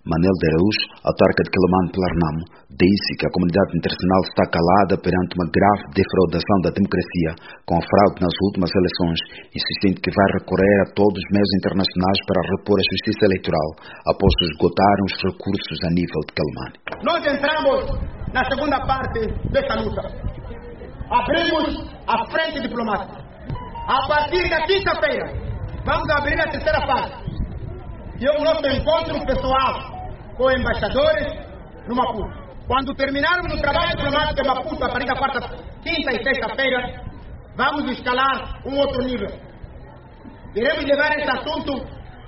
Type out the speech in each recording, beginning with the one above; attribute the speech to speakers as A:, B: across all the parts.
A: Manel de Araújo, autarca de Quelimane pela Renamo, disse que a comunidade internacional está calada perante uma grave defraudação da democracia com a fraude nas últimas eleições, insistindo que vai recorrer a todos os meios internacionais para repor a justiça eleitoral após esgotarem os recursos a nível de Quelimane.
B: Nós entramos na segunda parte desta luta. Abrimos a frente diplomática. A partir da quinta-feira, vamos abrir a terceira fase. E o nosso encontro pessoal com embaixadores no Maputo. Quando terminarmos o trabalho diplomático em Maputo, a partir da quarta, quinta e sexta-feira, vamos escalar um outro nível. Iremos levar esse assunto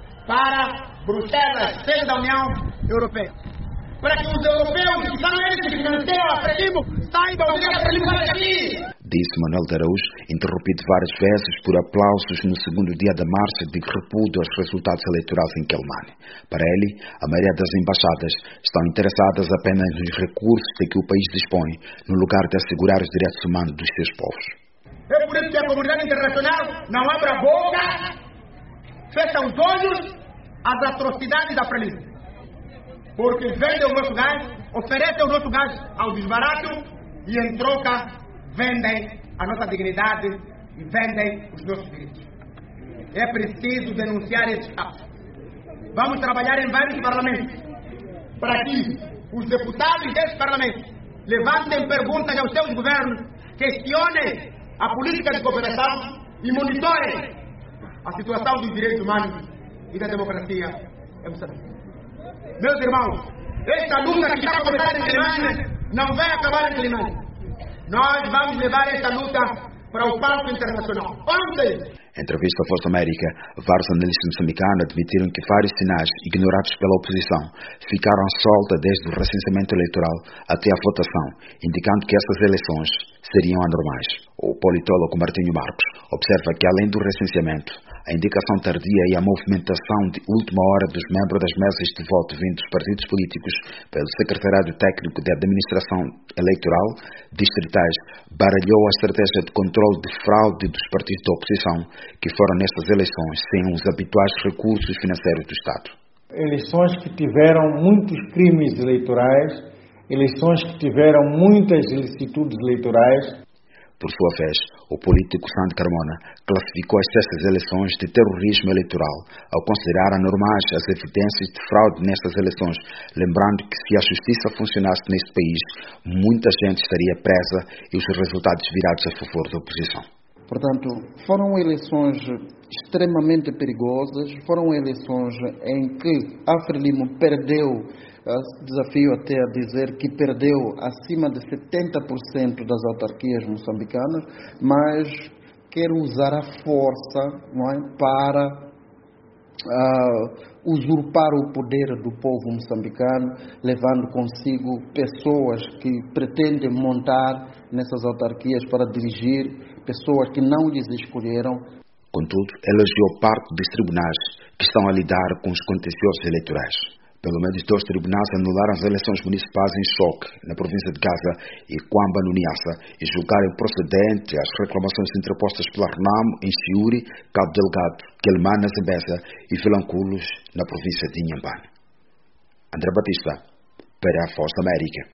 B: para Bruxelas, sede da União Europeia. Para que os europeus, que são eles que financiam a Frelimo, saibam o que a Frelimo faz aqui.
A: Disse Manuel de Araújo, interrompido várias vezes por aplausos no segundo dia da marcha de repúdio aos resultados eleitorais em Quelimane. Para ele, a maioria das embaixadas estão interessadas apenas nos recursos de que o país dispõe, no lugar de assegurar os direitos humanos dos seus povos.
B: É por isso que a comunidade internacional não abre a boca, fecha os olhos às atrocidades da Frelimo. Porque vendem o nosso gás, oferecem o nosso gás ao desbarato e em troca vendem a nossa dignidade e vendem os nossos direitos. É preciso denunciar esses casos. Vamos trabalhar em vários parlamentos para que os deputados desse parlamento levantem perguntas aos seus governos, questionem a política de cooperação e monitorem a situação dos direitos humanos e da democracia em Moçambique. Meus irmãos, esta luta que está começando em Quelimane não vai acabar em Quelimane. Nós vamos levar esta luta para o palco internacional. Ontem!
A: Em entrevista à Voz da América, vários analistas moçambicanos admitiram que vários sinais ignorados pela oposição ficaram à solta desde o recenseamento eleitoral até a votação, indicando que essas eleições seriam anormais. O politólogo Martinho Marcos observa que, além do recenseamento, a indicação tardia e a movimentação de última hora dos membros das mesas de voto vindos dos partidos políticos pelo Secretariado Técnico de Administração Eleitoral distritais baralhou a estratégia de controle de fraude dos partidos da oposição que foram nestas eleições sem os habituais recursos financeiros do Estado.
C: Eleições que tiveram muitos crimes eleitorais, eleições que tiveram muitas ilicitudes eleitorais.
A: Por sua vez, o político Sandro Carmona classificou estas eleições de terrorismo eleitoral ao considerar anormais as evidências de fraude nestas eleições, lembrando que se a justiça funcionasse neste país, muita gente estaria presa e os resultados virados a favor da oposição.
D: Portanto, foram eleições extremamente perigosas, foram eleições em que a Frelimo perdeu, desafio até a dizer que perdeu acima de 70% das autarquias moçambicanas, mas quer usar a força, não é, para usurpar o poder do povo moçambicano, levando consigo pessoas que pretendem montar nessas autarquias para dirigir, pessoas que não lhes escolheram.
A: Contudo, elogiou parte dos tribunais que estão a lidar com os contenciosos eleitorais. Pelo menos 2 tribunais anularam as eleições municipais em Choque, na província de Gaza, e Quamba, no Niassa, e julgaram procedente as reclamações interpostas pela Renamo, em Chiuri, Cabo Delgado, Quelimane, na Zambésia, e Vilanculos, na província de Inhambane. André Batista, para a Voz da América.